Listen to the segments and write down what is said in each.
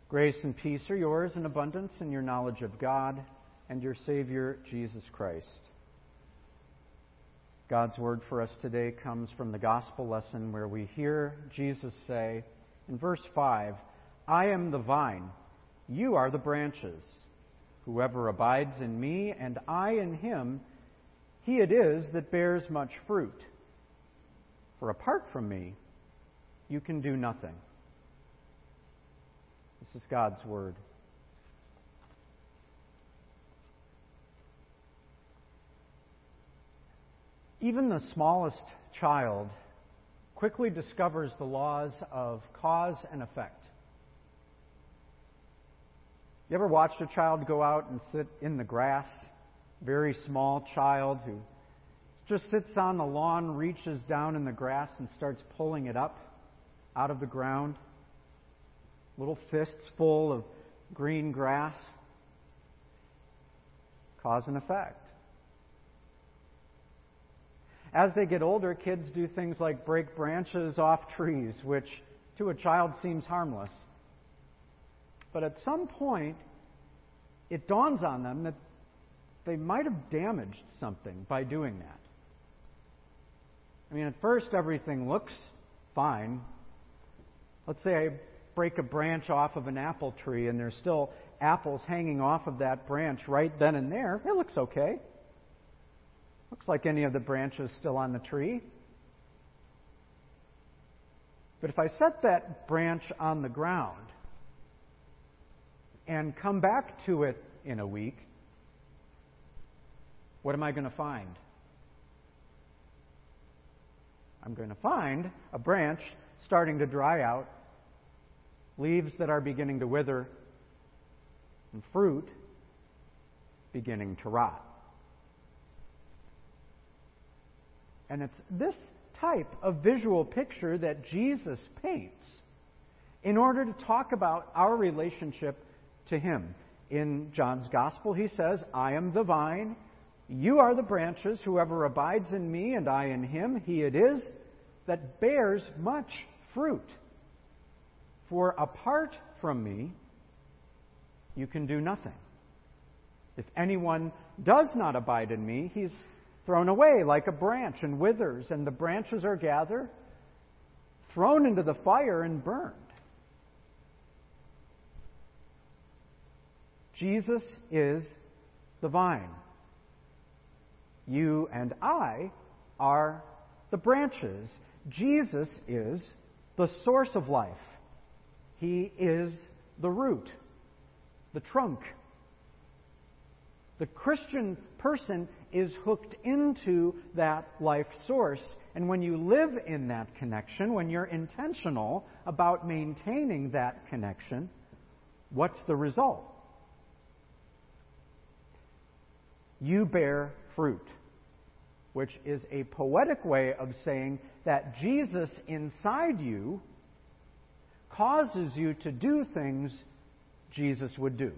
Grace and peace are yours in abundance in your knowledge of God and your Savior, Jesus Christ. God's word for us today comes from the gospel lesson where we hear Jesus say in verse 5, I am the vine, you are the branches. Whoever abides in me and I in him, he it is that bears much fruit. For apart from me, you can do nothing. This is God's word. Even the smallest child quickly discovers the laws of cause and effect. You ever watched a child go out and sit in the grass? Very small child who just sits on the lawn, reaches down in the grass and starts pulling it up out of the ground. Little fists full of green grass. Cause and effect. As they get older, kids do things like break branches off trees, which to a child seems harmless. But at some point, it dawns on them that they might have damaged something by doing that. I mean, at first, everything looks fine. Let's say I break a branch off of an apple tree and there's still apples hanging off of that branch right then and there. It looks okay. Looks like any of the branches still on the tree. But if I set that branch on the ground and come back to it in a week, what am I going to find? I'm going to find a branch starting to dry out, leaves that are beginning to wither, and fruit beginning to rot. And it's this type of visual picture that Jesus paints in order to talk about our relationship to Him. In John's Gospel, he says, I am the vine, you are the branches. Whoever abides in me and I in him, he it is that bears much fruit. For apart from me, you can do nothing. If anyone does not abide in me, he's thrown away like a branch and withers, and the branches are gathered, thrown into the fire and burned. Jesus is the vine. You and I are the branches. Jesus is the source of life. He is the root, the trunk. The Christian person is hooked into that life source. And when you live in that connection, when you're intentional about maintaining that connection, what's the result? You bear fruit, which is a poetic way of saying that Jesus inside you causes you to do things Jesus would do.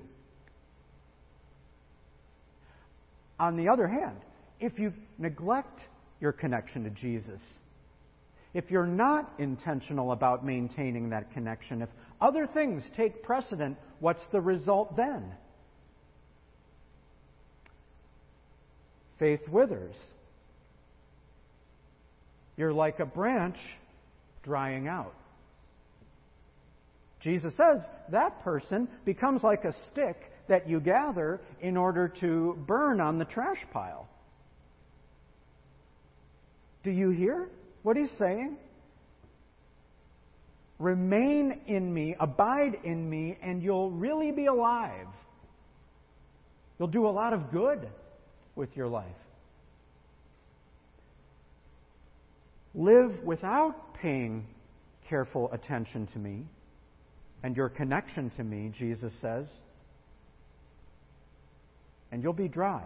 On the other hand, if you neglect your connection to Jesus, if you're not intentional about maintaining that connection, if other things take precedent, what's the result then? Faith withers. You're like a branch drying out. Jesus says that person becomes like a stick that you gather in order to burn on the trash pile. Do you hear what he's saying? Remain in me, abide in me, and you'll really be alive. You'll do a lot of good with your life. Live without paying careful attention to me and your connection to me, Jesus says, and you'll be dry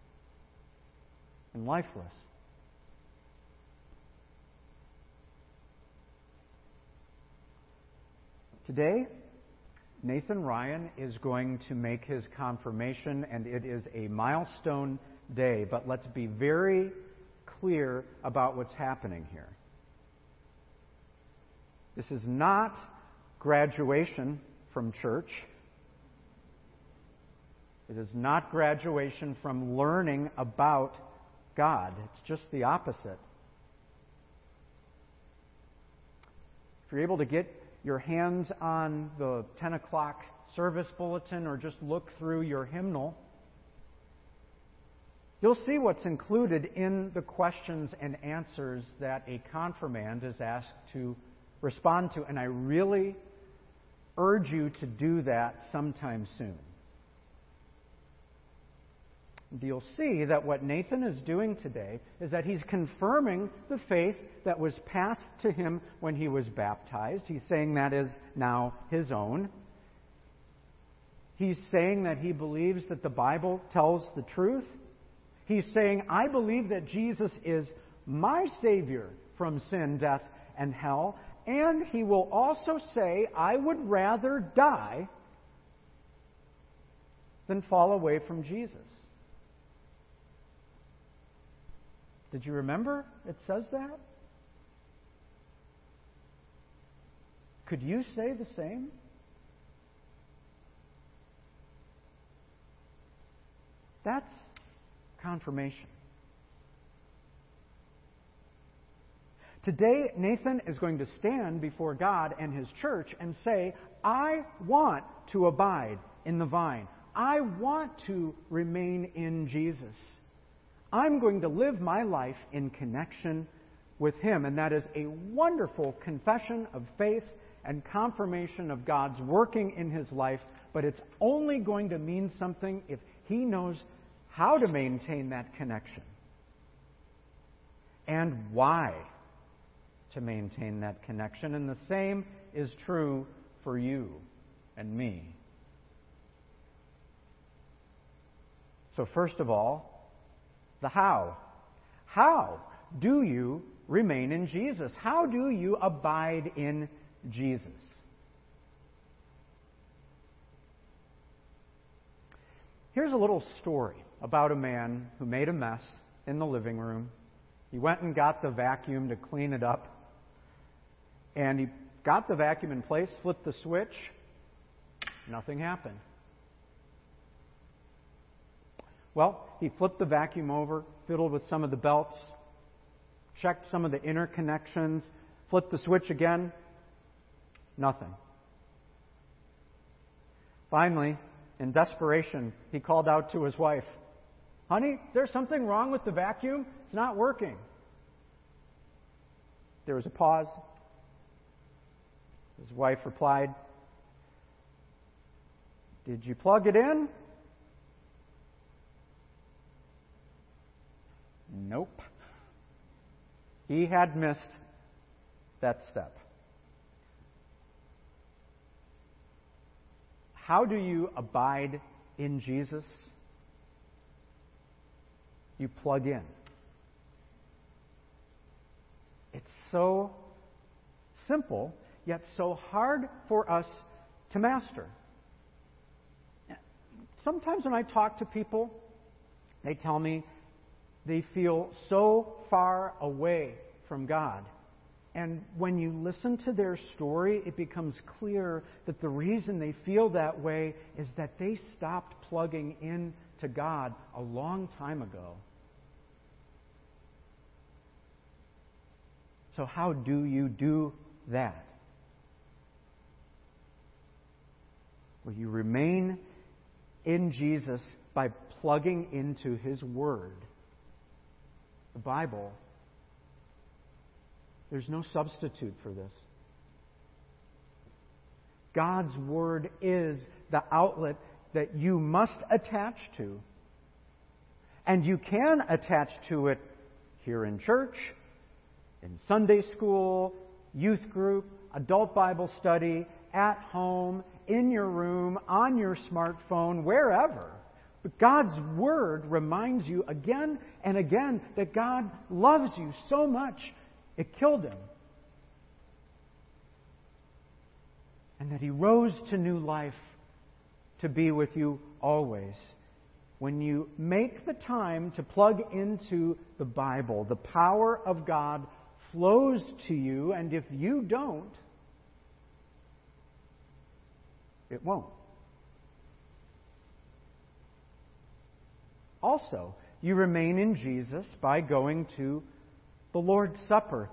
and lifeless. Today, Nathan Ryan is going to make his confirmation, and it is a milestone day, but let's be very clear about what's happening here. This is not graduation from church. It is not graduation from learning about God. It's just the opposite. If you're able to get your hands on the 10 o'clock service bulletin or just look through your hymnal, you'll see what's included in the questions and answers that a confirmand is asked to respond to. And I really urge you to do that sometime soon. You'll see that what Nathan is doing today is that he's confirming the faith that was passed to him when he was baptized. He's saying that is now his own. He's saying that he believes that the Bible tells the truth. He's saying, I believe that Jesus is my Savior from sin, death, and hell. And he will also say, I would rather die than fall away from Jesus. Did you remember it says that? Could you say the same? That's confirmation. Today, Nathan is going to stand before God and His church and say, I want to abide in the vine. I want to remain in Jesus. I'm going to live my life in connection with Him. And that is a wonderful confession of faith and confirmation of God's working in his life. But it's only going to mean something if he knows how to maintain that connection and why to maintain that connection. And the same is true for you and me. So first of all, the how. How do you remain in Jesus? How do you abide in Jesus? Here's a little story about a man who made a mess in the living room. He went and got the vacuum to clean it up. And he got the vacuum in place, flipped the switch. Nothing happened. Well, he flipped the vacuum over, fiddled with some of the belts, checked some of the inner connections, flipped the switch again. Nothing. Finally, in desperation, he called out to his wife, "Honey, is there something wrong with the vacuum? It's not working." There was a pause. His wife replied, "Did you plug it in?" Nope. He had missed that step. How do you abide in Jesus? You plug in. It's so simple, yet so hard for us to master. Sometimes when I talk to people, they tell me they feel so far away from God. And when you listen to their story, it becomes clear that the reason they feel that way is that they stopped plugging in to God a long time ago. So how do you do that? Well, you remain in Jesus by plugging into His Word. The Bible. There's no substitute for this. God's Word is the outlet that you must attach to. And you can attach to it here in church, in Sunday school, youth group, adult Bible study, at home, in your room, on your smartphone, wherever. But God's Word reminds you again and again that God loves you so much it killed Him. And that He rose to new life to be with you always. When you make the time to plug into the Bible, the power of God flows to you, and if you don't, It won't. Also, you remain in Jesus by going to the Lord's Supper,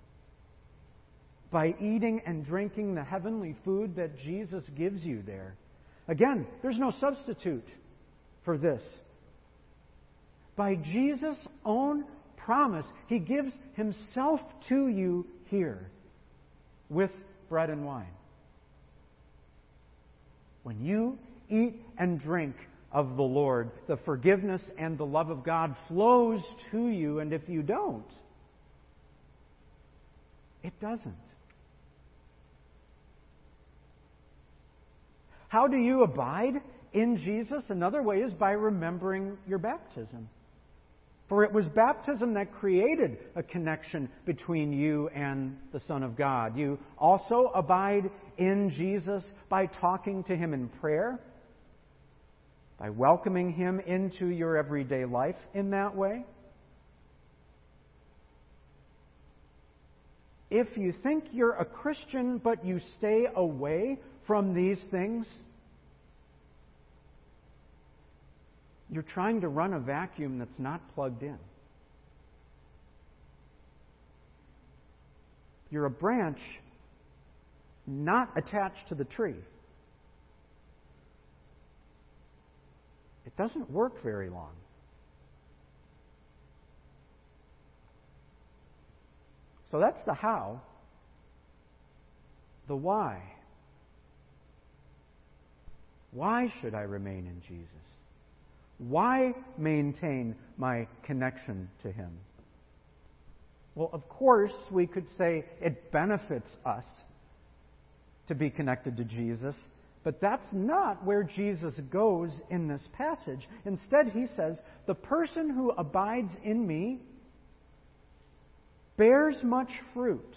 by eating and drinking the heavenly food that Jesus gives you there. Again, there's no substitute for this. By Jesus' own promise, He gives Himself to you here with bread and wine. When you eat and drink of the Lord, the forgiveness and the love of God flows to you, and if you don't, it doesn't. How do you abide in Jesus? Another way is by remembering your baptism. For it was baptism that created a connection between you and the Son of God. You also abide in Jesus by talking to Him in prayer, by welcoming Him into your everyday life in that way. If you think you're a Christian but you stay away from these things, you're trying to run a vacuum that's not plugged in. You're a branch not attached to the tree. It doesn't work very long. So that's the how. The why. Why should I remain in Jesus? Why maintain my connection to Him? Well, of course, we could say it benefits us to be connected to Jesus, but that's not where Jesus goes in this passage. Instead, He says, the person who abides in me bears much fruit.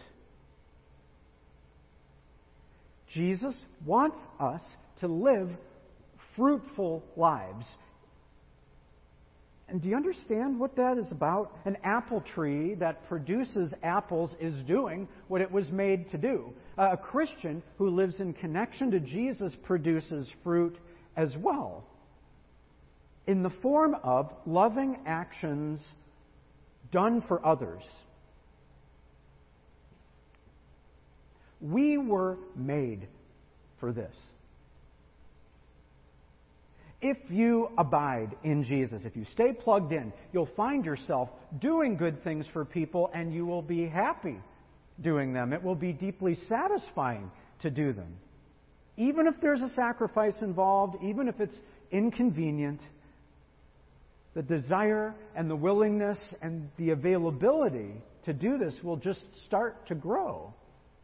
Jesus wants us to live fruitful lives. And do you understand what that is about? An apple tree that produces apples is doing what it was made to do. A Christian who lives in connection to Jesus produces fruit as well, in the form of loving actions done for others. We were made for this. If you abide in Jesus, if you stay plugged in, you'll find yourself doing good things for people, and you will be happy doing them. It will be deeply satisfying to do them. Even if there's a sacrifice involved, even if it's inconvenient, the desire and the willingness and the availability to do this will just start to grow.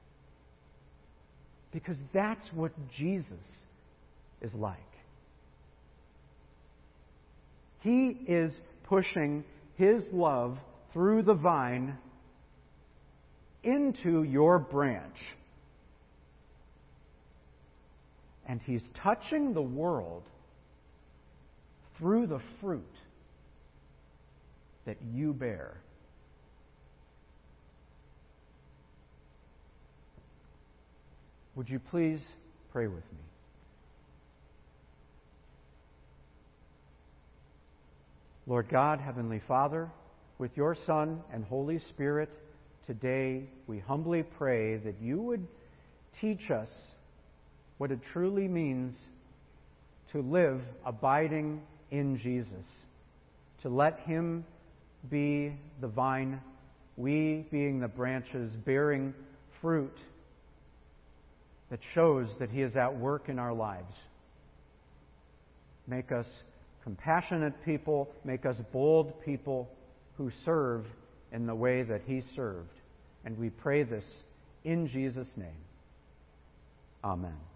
Because that's what Jesus is like. He is pushing His love through the vine into your branch. And He's touching the world through the fruit that you bear. Would you please pray with me? Lord God, Heavenly Father, with Your Son and Holy Spirit, today we humbly pray that You would teach us what it truly means to live abiding in Jesus, to let Him be the vine, we being the branches bearing fruit that shows that He is at work in our lives. Make us compassionate people, make us bold people who serve in the way that He served. And we pray this in Jesus' name. Amen.